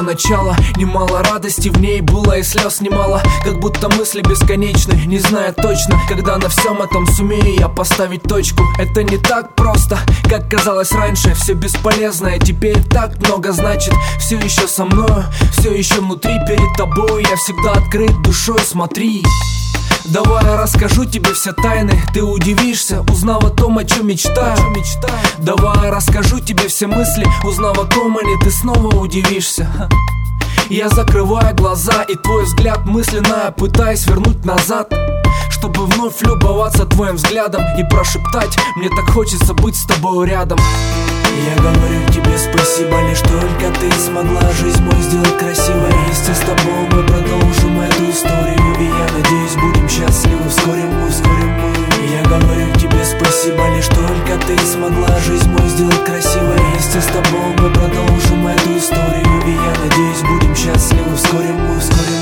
начало, немало радости в ней было и слез немало. Как будто мысли бесконечны, не зная точно, когда на всем этом сумею я поставить точку. Это не так просто, как казалось раньше. Все бесполезное теперь так много значит. Все еще со мною, все еще внутри, перед тобой. Я всегда открыт душой, смотри. Давай я расскажу тебе все тайны, ты удивишься, узнав о том, о чем мечтаю. Давай я расскажу тебе все мысли, узнав о ком они, ты снова удивишься. Я закрываю глаза, и твой взгляд мысленно пытаюсь вернуть назад, чтобы вновь любоваться твоим взглядом и прошептать: мне так хочется быть с тобой рядом. Я говорю тебе спасибо, лишь только ты смогла жизнь мою сделать красивой. Вместе с тобой мы продолжим эту историю, и я надеюсь, будем счастливы вскоре мы. Я говорю тебе спасибо, лишь только ты смогла жизнь мою сделать красивой. Вместе с тобой мы продолжим эту историю, и я надеюсь, будем счастливы вскоре мы.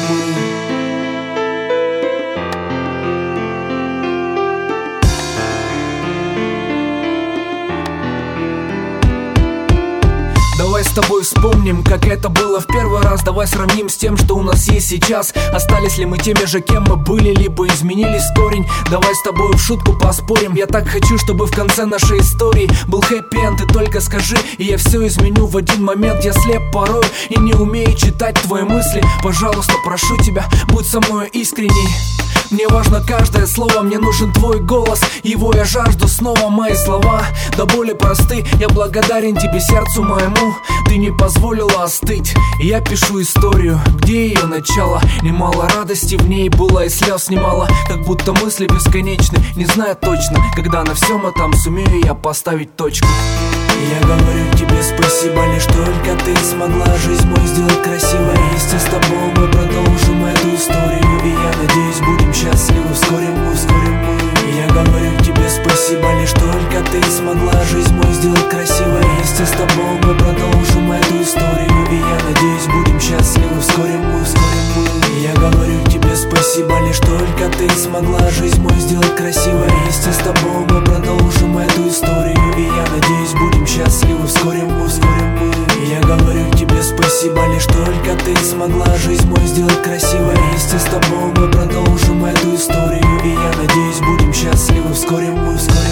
Давай с тобой вспомним, как это было в первый раз. Давай сравним с тем, что у нас есть сейчас. Остались ли мы теми же, кем мы были, либо изменились в корень. Давай с тобой в шутку поспорим. Я так хочу, чтобы в конце нашей истории был хэппи-энд. Ты только скажи, и я все изменю в один момент. Я слеп порой и не умею читать твои мысли. Пожалуйста, прошу тебя, будь со мной искренней. Мне важно каждое слово, мне нужен твой голос. Его я жажду снова, мои слова до боли просты. Я благодарен тебе, сердцу моему, ты не позволила остыть. И я пишу историю, где ее начало. Немало радости в ней было и слез немало. Как будто мысли бесконечны, не знаю точно, когда на всем этом сумею я поставить точку. Я говорю тебе спасибо, лишь только ты смогла жизнь мою сделать красивой. Вместе с тобой мы продолжим эту историю, и я надеюсь, будем счастливы вскоре мы. Я говорю тебе спасибо, лишь только ты смогла жизнь мою сделать красивой. Вместе с тобой мы продолжим эту историю, и я надеюсь, будем счастливы вскоре мы. Я говорю тебе спасибо, лишь только ты смогла жизнь мою сделать красивой. Вместе с тобой мы продолжим эту историю, и я надеюсь, будем счастливы вскоре мы. Я говорю тебе спасибо, лишь только ты смогла жизнь мою сделать красивой. Вместе с тобой мы продолжим эту историю, и я надеюсь, будем счастливы вскоре мы.